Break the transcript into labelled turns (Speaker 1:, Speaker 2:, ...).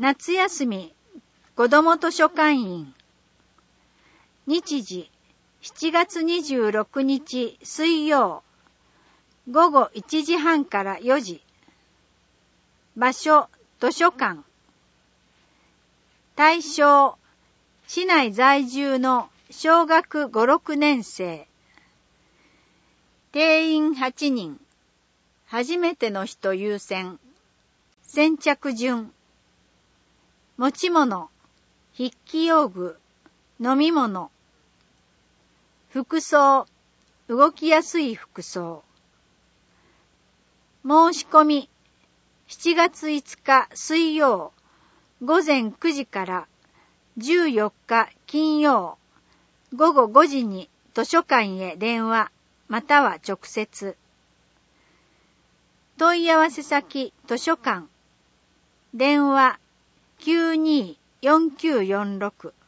Speaker 1: 夏休み子ども図書館員。日時7月26日水曜午後1時半から4時。場所図書館。対象市内在住の小学5、6年生。定員8人。初めての人優先。先着順。持ち物、筆記用具、飲み物。服装、動きやすい服装。申し込み、7月5日水曜午前9時から14日金曜午後5時に図書館へ電話または直接。問い合わせ先図書館。電話924946